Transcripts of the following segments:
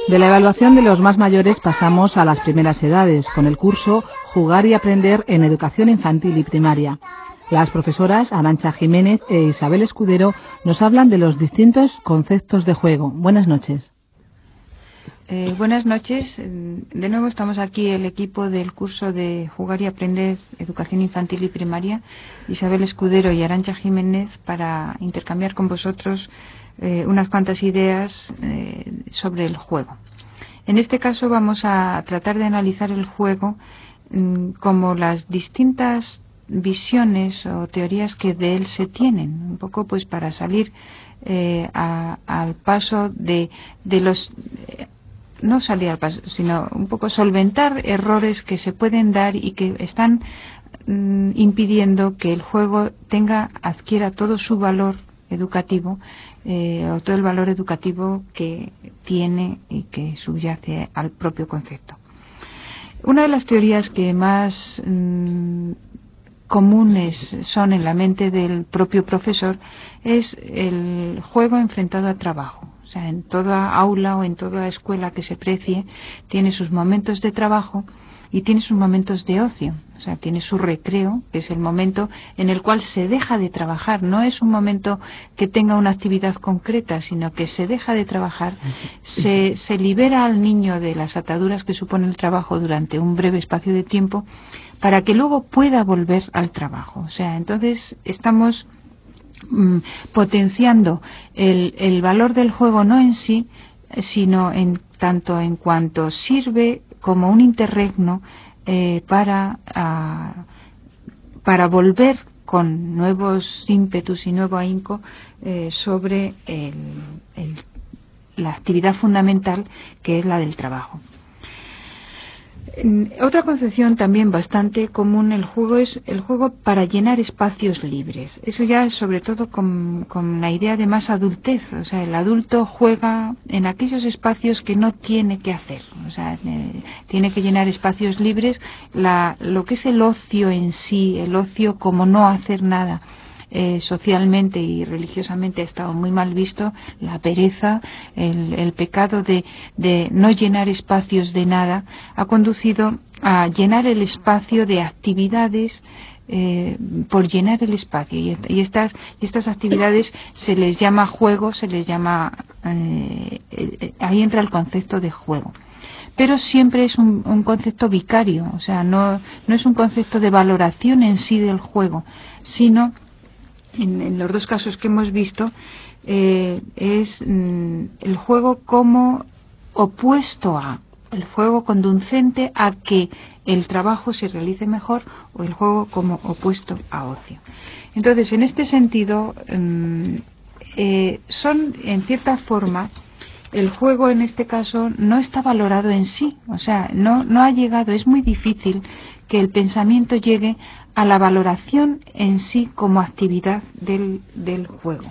De la evaluación de los más mayores pasamos a las primeras edades, con el curso Jugar y Aprender en Educación Infantil y Primaria. Las profesoras Arantxa Jiménez e Isabel Escudero nos hablan de los distintos conceptos de juego. Buenas noches. Buenas noches. De nuevo estamos aquí el equipo del curso de Jugar y Aprender Educación Infantil y Primaria, Isabel Escudero y Arantxa Jiménez, para intercambiar con vosotros unas cuantas ideas sobre el juego. En este caso vamos a tratar de analizar el juego como las distintas visiones o teorías que de él se tienen, un poco pues para salir al paso de los... no salir al paso, sino un poco solventar errores que se pueden dar y que están impidiendo que el juego adquiera todo su valor educativo o todo el valor educativo que tiene y que subyace al propio concepto. Una de las teorías que más comunes son en la mente del propio profesor es el juego enfrentado al trabajo. O sea, en toda aula o en toda escuela que se precie tiene sus momentos de trabajo y tiene sus momentos de ocio. O sea, tiene su recreo, que es el momento en el cual se deja de trabajar. No es un momento que tenga una actividad concreta, sino que se deja de trabajar, se libera al niño de las ataduras que supone el trabajo durante un breve espacio de tiempo para que luego pueda volver al trabajo. O sea, entonces estamos potenciando el valor del juego no en sí, sino en tanto en cuanto sirve como un interregno para volver con nuevos ímpetus y nuevo ahínco sobre la actividad fundamental, que es la del trabajo. Otra concepción también bastante común el juego es el juego para llenar espacios libres. Eso ya es sobre todo con la idea de más adultez. O sea, el adulto juega en aquellos espacios que no tiene que hacer. O sea, tiene que llenar espacios libres. Lo que es el ocio en sí, el ocio como no hacer nada, socialmente y religiosamente ha estado muy mal visto. La pereza, el pecado de no llenar espacios de nada ha conducido a llenar el espacio de actividades por llenar el espacio, y estas actividades se les llama juego, se les llama ahí entra el concepto de juego. Pero siempre es un concepto vicario, o sea, no es un concepto de valoración en sí del juego, sino en los dos casos que hemos visto es el juego como opuesto a, el juego conducente a que el trabajo se realice mejor, o el juego como opuesto a ocio. Entonces, en este sentido, son en cierta forma, el juego en este caso no está valorado en sí, o sea, no ha llegado, es muy difícil que el pensamiento llegue a la valoración en sí como actividad del juego.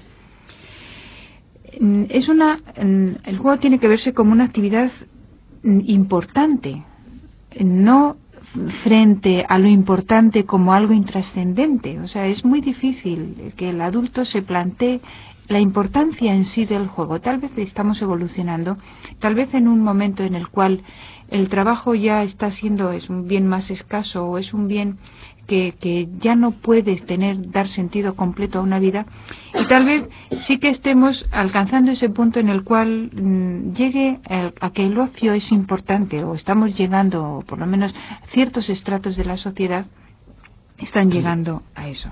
El juego tiene que verse como una actividad importante, no frente a lo importante como algo intrascendente. O sea, es muy difícil que el adulto se plantee la importancia en sí del juego. Tal vez estamos evolucionando, tal vez en un momento en el cual el trabajo ya es un bien más escaso, o es un bien que ya no puede dar sentido completo a una vida, y tal vez sí que estemos alcanzando ese punto en el cual llegue a que el ocio es importante, o estamos llegando, o por lo menos ciertos estratos de la sociedad están llegando a eso.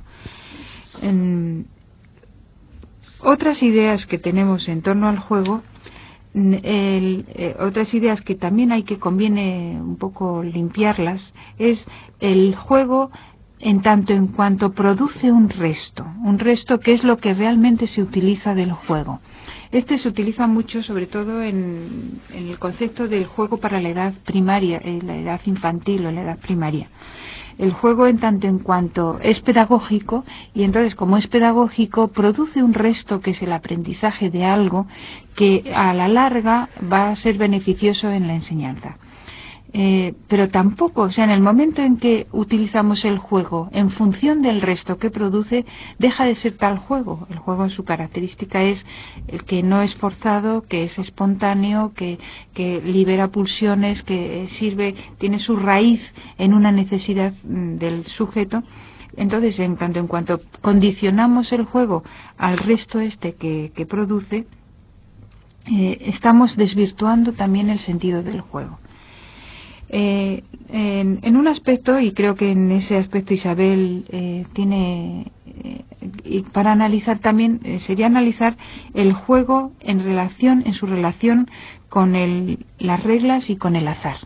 Otras ideas que tenemos en torno al juego, otras ideas que también conviene un poco limpiarlas, es el juego en tanto en cuanto produce un resto que es lo que realmente se utiliza del juego. Este se utiliza mucho, sobre todo en el concepto del juego para la edad primaria, la edad infantil o la edad primaria. El juego en tanto en cuanto es pedagógico, y entonces como es pedagógico produce un resto que es el aprendizaje de algo que a la larga va a ser beneficioso en la enseñanza. pero tampoco, o sea, en el momento en que utilizamos el juego en función del resto que produce, deja de ser tal juego. El juego, su característica es el que no es forzado, que es espontáneo, que libera pulsiones, que tiene su raíz en una necesidad del sujeto. Entonces, en cuanto condicionamos el juego al resto que produce, estamos desvirtuando también el sentido del juego. En un aspecto, y creo que en ese aspecto Isabel tiene, y para analizar también, sería analizar el juego en su relación con las reglas y con el azar.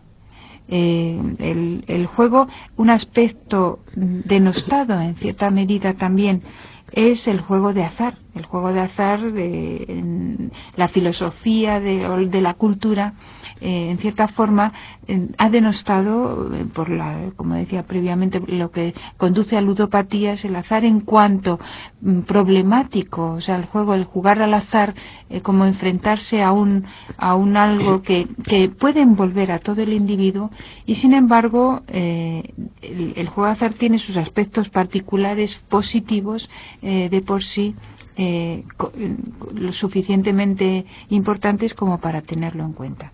El juego, un aspecto denostado en cierta medida también, es el juego de azar. El juego de azar, en la filosofía de la cultura, en cierta forma, ha denostado, como decía previamente, lo que conduce a ludopatía es el azar en cuanto problemático. O sea, el jugar al azar, como enfrentarse a un algo que puede envolver a todo el individuo, y sin embargo el juego de azar tiene sus aspectos particulares positivos de por sí, lo suficientemente importantes como para tenerlo en cuenta.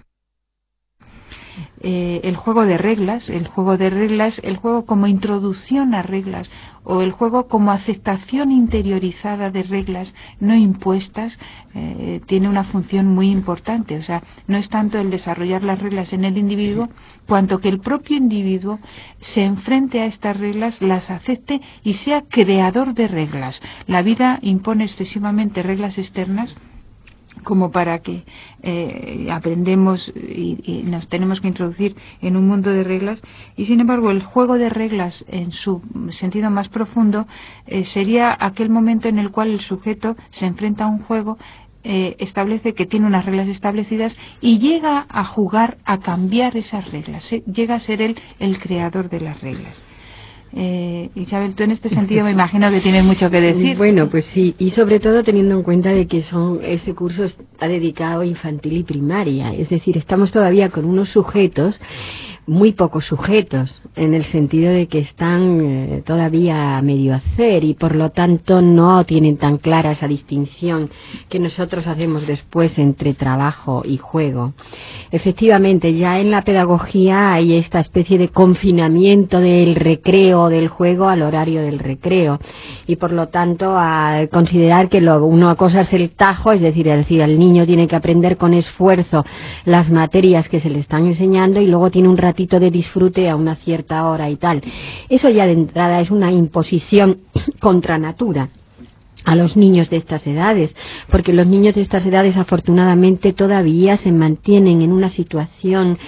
El juego de reglas, el juego como introducción a reglas, o el juego como aceptación interiorizada de reglas no impuestas, tiene una función muy importante. O sea, no es tanto el desarrollar las reglas en el individuo, cuanto que el propio individuo se enfrente a estas reglas, las acepte y sea creador de reglas. La vida impone excesivamente reglas externas, como para que aprendemos y nos tenemos que introducir en un mundo de reglas, y sin embargo el juego de reglas en su sentido más profundo sería aquel momento en el cual el sujeto se enfrenta a un juego, establece que tiene unas reglas establecidas y llega a jugar a cambiar esas reglas, llega a ser él el creador de las reglas. Isabel, tú en este sentido me imagino que tienes mucho que decir. Bueno, pues sí, y sobre todo teniendo en cuenta de que este curso está dedicado a infantil y primaria, es decir, estamos todavía con unos sujetos, muy pocos sujetos, en el sentido de que están todavía a medio hacer, y por lo tanto no tienen tan clara esa distinción que nosotros hacemos después entre trabajo y juego. Efectivamente, ya en la pedagogía hay esta especie de confinamiento del recreo, del juego, al horario del recreo, y por lo tanto a considerar que una cosa es el tajo, es decir, el niño tiene que aprender con esfuerzo las materias que se le están enseñando y luego tiene un ratito de disfrute a una cierta hora y tal. Eso ya de entrada es una imposición contra natura a los niños de estas edades, porque los niños de estas edades afortunadamente todavía se mantienen en una situación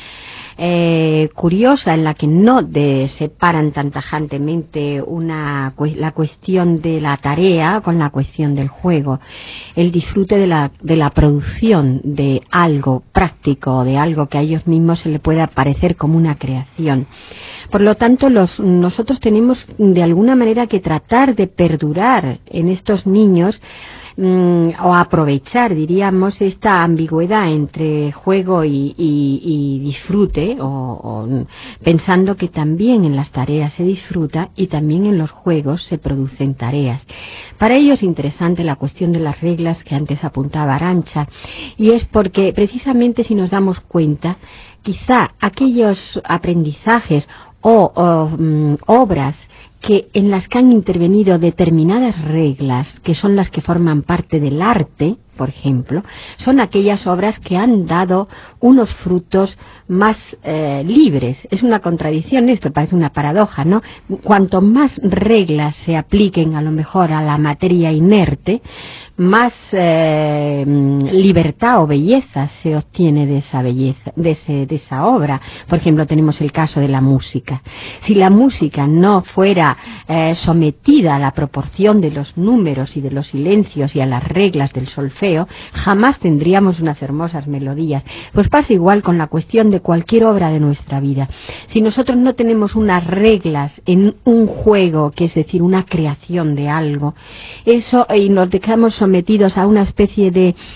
curiosa, en la que no separan tan tajantemente la cuestión de la tarea con la cuestión del juego. El disfrute de la producción de algo práctico, de algo que a ellos mismos se le pueda parecer como una creación. Por lo tanto, nosotros tenemos de alguna manera que tratar de perdurar en estos niños, o aprovechar, diríamos, esta ambigüedad entre juego y disfrute, o pensando que también en las tareas se disfruta y también en los juegos se producen tareas. Para ello es interesante la cuestión de las reglas que antes apuntaba Arantxa, y es porque precisamente si nos damos cuenta, quizá aquellos aprendizajes o obras en las que han intervenido determinadas reglas, que son las que forman parte del arte, por ejemplo, son aquellas obras que han dado unos frutos más libres. Es una contradicción esto, parece una paradoja, ¿no? Cuanto más reglas se apliquen a lo mejor a la materia inerte, más libertad o belleza se obtiene de esa belleza, de esa obra. Por ejemplo, tenemos el caso de la música. Si la música no fuera sometida a la proporción de los números y de los silencios y a las reglas del solfeo, jamás tendríamos unas hermosas melodías. Pues pasa igual con la cuestión de cualquier obra de nuestra vida. Si nosotros no tenemos unas reglas en un juego, que es decir, una creación de algo, y nos dejamos sometidos a una especie de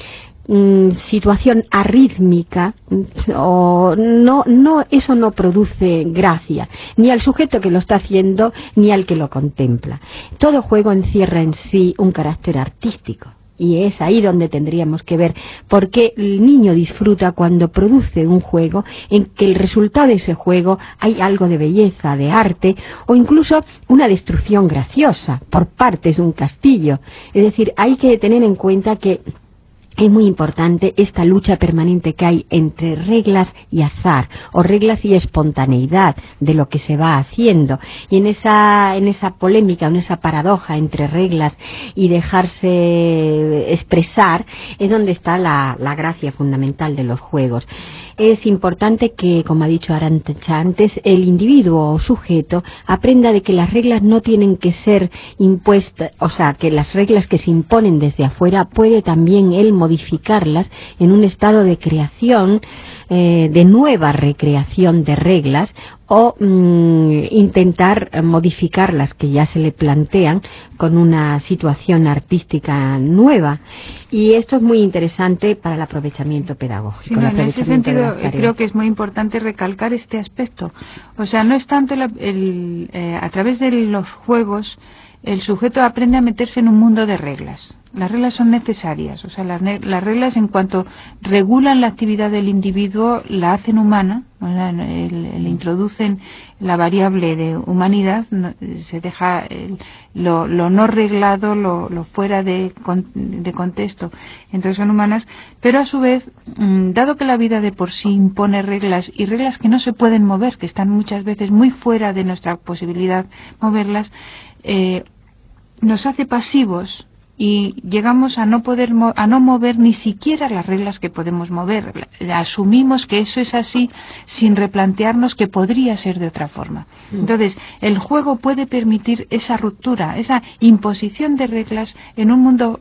situación arrítmica, o eso no produce gracia, ni al sujeto que lo está haciendo, ni al que lo contempla. Todo juego encierra en sí un carácter artístico. Y es ahí donde tendríamos que ver por qué el niño disfruta cuando produce un juego en que el resultado de ese juego hay algo de belleza, de arte, o incluso una destrucción graciosa por partes de un castillo. Es decir, hay que tener en cuenta que es muy importante esta lucha permanente que hay entre reglas y azar, o reglas y espontaneidad de lo que se va haciendo. Y en esa polémica, en esa paradoja entre reglas y dejarse expresar, es donde está la gracia fundamental de los juegos. Es importante que, como ha dicho Arantxa antes, el individuo o sujeto aprenda de que las reglas no tienen que ser impuestas, o sea, que las reglas que se imponen desde afuera puede también él modificarlas en un estado de creación, de nueva recreación de reglas, o intentar modificar las que ya se le plantean con una situación artística nueva. Y esto es muy interesante para el aprovechamiento pedagógico. Sí, en ese sentido creo que es muy importante recalcar este aspecto. O sea, no es tanto a través de los juegos el sujeto aprende a meterse en un mundo de reglas. Las reglas son necesarias, o sea, las reglas en cuanto regulan la actividad del individuo, la hacen humana, le introducen la variable de humanidad, se deja lo no reglado, lo fuera de contexto, entonces son humanas, pero a su vez, dado que la vida de por sí impone reglas, y reglas que no se pueden mover, que están muchas veces muy fuera de nuestra posibilidad moverlas, nos hace pasivos y llegamos a no mover ni siquiera las reglas que podemos mover. Asumimos que eso es así sin replantearnos que podría ser de otra forma. Entonces, el juego puede permitir esa ruptura, esa imposición de reglas en un mundo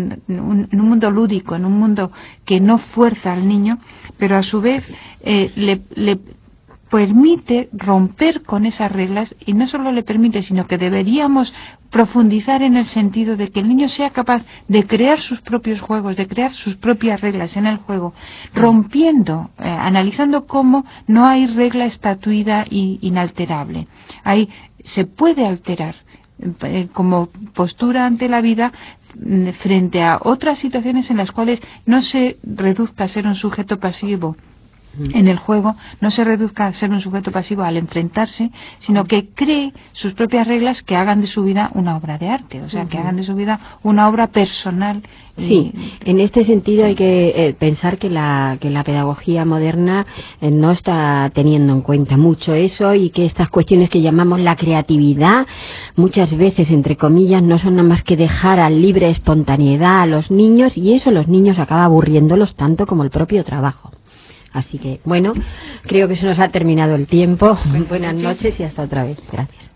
lúdico, en un mundo que no fuerza al niño, pero a su vez le permite romper con esas reglas, y no solo le permite, sino que deberíamos profundizar en el sentido de que el niño sea capaz de crear sus propios juegos, de crear sus propias reglas en el juego, rompiendo, analizando cómo no hay regla estatuida e inalterable. Ahí se puede alterar como postura ante la vida frente a otras situaciones en las cuales no se reduzca a ser un sujeto pasivo en el juego, no se reduzca a ser un sujeto pasivo al enfrentarse, sino que cree sus propias reglas que hagan de su vida una obra de arte, o sea, que hagan de su vida una obra personal. Sí, en este sentido hay que pensar que la pedagogía moderna no está teniendo en cuenta mucho eso, y que estas cuestiones que llamamos la creatividad, muchas veces, entre comillas, no son nada más que dejar a libre espontaneidad a los niños, y eso los niños acaba aburriéndolos tanto como el propio trabajo. Así que, bueno, creo que se nos ha terminado el tiempo. Buenas noches y hasta otra vez. Gracias.